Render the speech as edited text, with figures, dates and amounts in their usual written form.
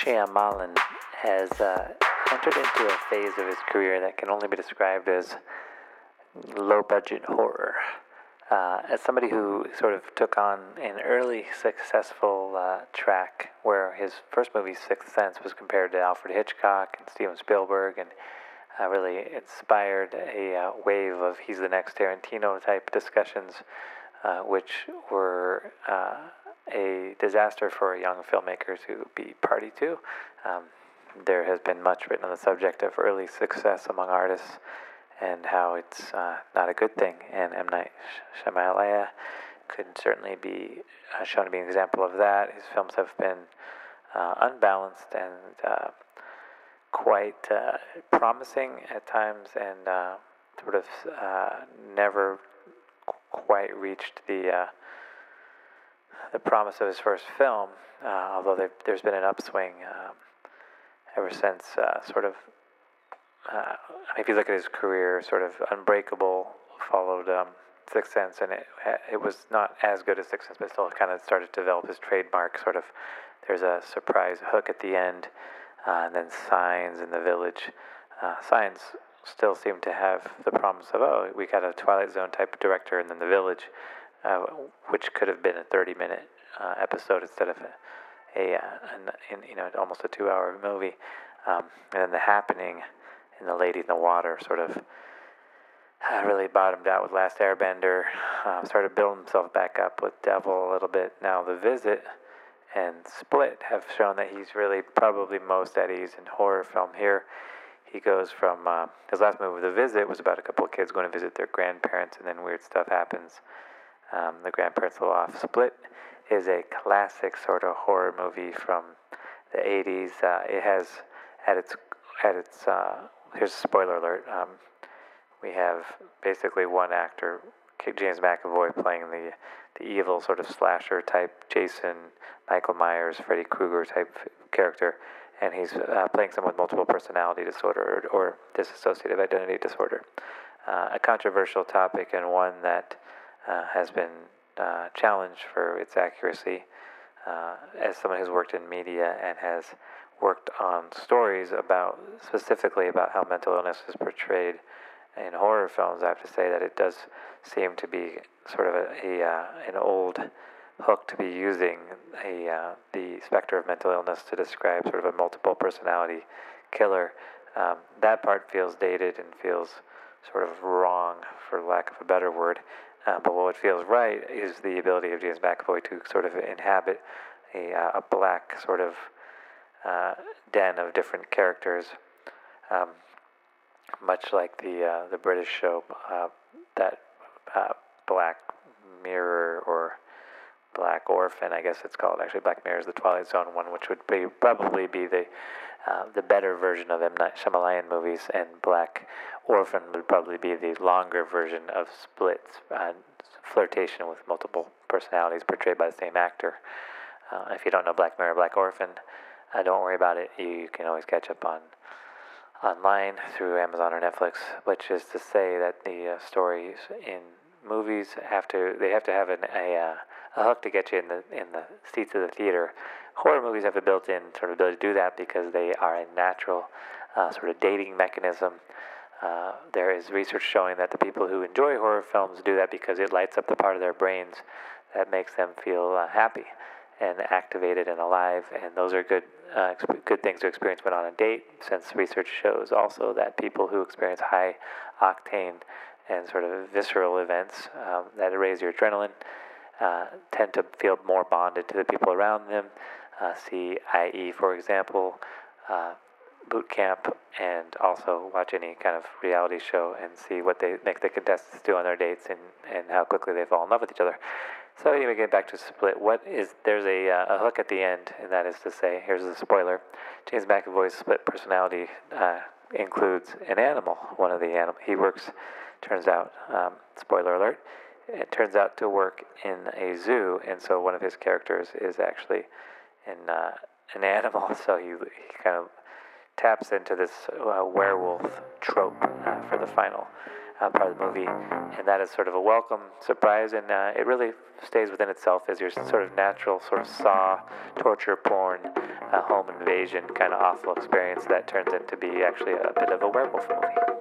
Shyamalan has entered into a phase of his career that can only be described as low-budget horror. As somebody who sort of took on an early successful track where his first movie, Sixth Sense, was compared to Alfred Hitchcock and Steven Spielberg, and really inspired a wave of he's the next Tarantino type discussions, which were a disaster for young filmmakers to be party to. There has been much written on the subject of early success among artists and how it's not a good thing. And M. Night Shyamalan could certainly be shown to be an example of that. His films have been unbalanced and quite promising at times, and sort of never quite reached the promise of his first film, although there's been an upswing ever since if you look at his career, sort of Unbreakable followed Sixth Sense, and it was not as good as Sixth Sense, but still kind of started to develop his trademark. Sort of, there's a surprise hook at the end, and then Signs in The Village. Signs still seem to have the promise of, we got a Twilight Zone type director, and then The Village, which could have been a 30-minute episode instead of almost a 2-hour movie. And then The Happening and The Lady in the Water sort of really bottomed out with Last Airbender, started building himself back up with Devil a little bit. Now The Visit and Split have shown that he's really probably most at ease in horror film. Here he goes from his last movie, The Visit, was about a couple of kids going to visit their grandparents, and then weird stuff happens. The grandparents are off. Split is a classic sort of horror movie from the 80s. It has at its here's a spoiler alert. We have basically one actor, James McAvoy, playing the evil sort of slasher type Jason, Michael Myers, Freddy Krueger type character, and he's playing someone with multiple personality disorder or dissociative identity disorder. A controversial topic, and one that has been challenged for its accuracy. As someone who's worked in media and has worked on stories specifically about how mental illness is portrayed in horror films, I have to say that it does seem to be sort of an old hook to be using the specter of mental illness to describe sort of a multiple personality killer. That part feels dated and feels sort of wrong, for lack of a better word. But what feels right is the ability of James McAvoy to sort of inhabit a black sort of den of different characters, much like the British show that Black Mirror, or Black Orphan, I guess it's called. Actually, Black Mirror is the Twilight Zone one, which would probably be the better version of M. Night Shyamalan movies, and Black Orphan would probably be the longer version of Split's flirtation with multiple personalities portrayed by the same actor. If you don't know Black Mirror, Black Orphan, don't worry about it. You can always catch up online through Amazon or Netflix, which is to say that the stories in movies have to have a hook to get you in the seats of the theater. Horror movies have a built-in sort of ability to do that because they are a natural sort of dating mechanism. There is research showing that the people who enjoy horror films do that because it lights up the part of their brains that makes them feel happy and activated and alive, and those are good things to experience when on a date, since research shows also that people who experience high octane and sort of visceral events that raise your adrenaline tend to feel more bonded to the people around them. See IE, for example, boot camp, and also watch any kind of reality show and see what they make the contestants do on their dates and how quickly they fall in love with each other. So anyway, getting back to Split, there's a hook at the end, and that is to say, here's the spoiler, James McAvoy's split personality includes an animal. One of the animals he works, turns out, spoiler alert, it turns out to work in a zoo, and so one of his characters is actually an animal. So he kind of taps into this werewolf trope for the final part of the movie, and that is sort of a welcome surprise, and it really stays within itself as your sort of natural sort of Saw, torture porn, home invasion kind of awful experience that turns into be actually a bit of a werewolf movie.